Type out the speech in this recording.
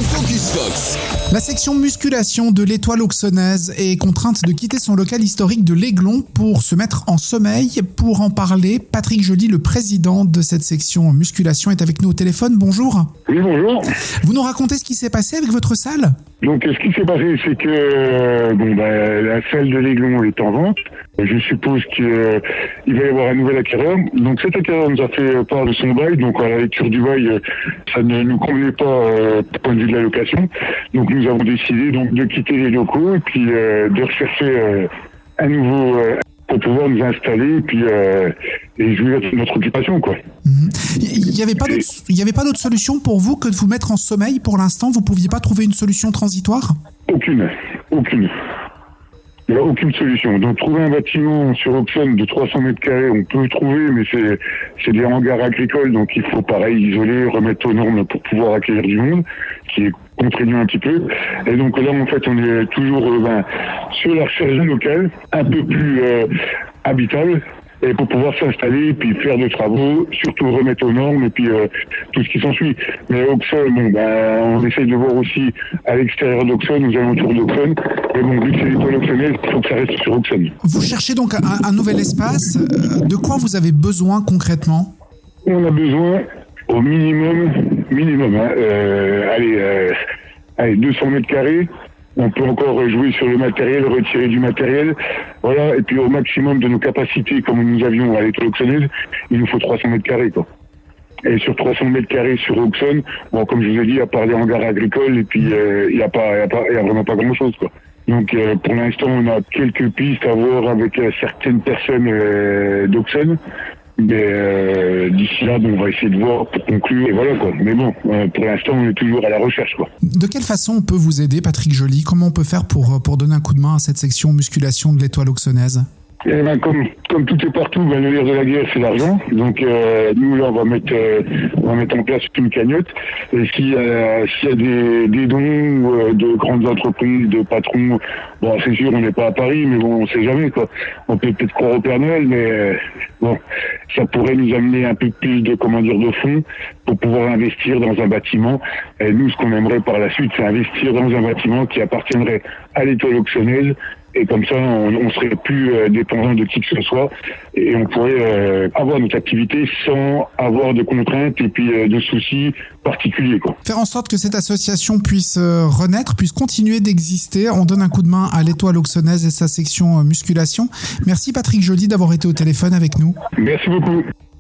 Focus Fox. La section musculation de l'Étoile Auxonnaise est contrainte de quitter son local historique de l'Aiglon pour se mettre en sommeil. Pour en parler, Patrick Joly, le président de cette section musculation, est avec nous au téléphone. Bonjour. Oui, bonjour. Vous nous racontez ce qui s'est passé avec votre salle ? Donc, ce qui s'est passé, c'est que la salle de l'Aiglon est en vente. Je suppose qu'il va y avoir un nouvel acquéreur. Donc, cet acquéreur nous a fait part de son bail. Donc, à la lecture du bail, ça ne nous convenait pas du point de vue de la location. Donc, nous avons décidé donc de quitter les locaux et puis de rechercher un nouveau pour pouvoir nous installer et jouir de notre occupation, quoi. Il n'y avait pas d'autre solution pour vous que de vous mettre en sommeil pour l'instant ? Vous ne pouviez pas trouver une solution transitoire ? Aucune. Il n'y a aucune solution. Donc, trouver un bâtiment sur Auxonne de 300 mètres carrés, on peut trouver, mais c'est des hangars agricoles, donc il faut pareil isoler, remettre aux normes pour pouvoir accueillir du monde, qui est contraignant un petit peu. Et donc là, en fait, on est toujours sur la recherche d'un local un peu plus habitable, et pour pouvoir s'installer, puis faire des travaux, surtout remettre aux normes, et puis tout ce qui s'ensuit. Mais Auxonne, on essaye de voir aussi à l'extérieur d'Auxonne, aux alentours d'Auxonne. Mais bon, vu que c'est l'Étoile Auxonnaise, il faut que ça reste sur Auxonne. Vous cherchez donc un nouvel espace. De quoi vous avez besoin concrètement ? On a besoin au minimum, allez, 200 mètres carrés. On peut encore jouer sur le matériel, retirer du matériel. Voilà. Et puis au maximum de nos capacités, comme nous avions à l'Étoile Auxonnaise, il nous faut 300 mètres carrés, quoi. Et sur 300 mètres carrés sur Auxonne, comme je vous ai dit, à part des hangars agricoles, et puis il y a vraiment pas grand chose, quoi. Donc pour l'instant, on a quelques pistes à voir avec certaines personnes d'Auxonne. Mais d'ici là, on va essayer de voir pour conclure, et voilà, quoi. Mais bon, pour l'instant, on est toujours à la recherche, quoi. De quelle façon on peut vous aider, Patrick Joly ? Comment on peut faire pour donner un coup de main à cette section musculation de l'Étoile Auxonnaise ? Et comme tout est partout, le nerf de la guerre, c'est l'argent. Donc nous là, on va mettre en place une cagnotte. Et s'il y a des dons de grandes entreprises, de patrons, bon, c'est sûr, on n'est pas à Paris, mais bon, on sait jamais, quoi. On peut peut-être croire au Père Noël, mais bon, ça pourrait nous amener un peu plus de fonds pour pouvoir investir dans un bâtiment. Et nous, ce qu'on aimerait par la suite, c'est investir dans un bâtiment qui appartiendrait à l'Étoile Auxonnaise. Et comme ça, on serait plus dépendant de qui que ce soit et on pourrait avoir notre activité sans avoir de contraintes et puis de soucis particuliers, quoi. Faire en sorte que cette association puisse renaître, puisse continuer d'exister. On donne un coup de main à l'Étoile Auxonnaise et sa section musculation. Merci Patrick Joly d'avoir été au téléphone avec nous. Merci beaucoup.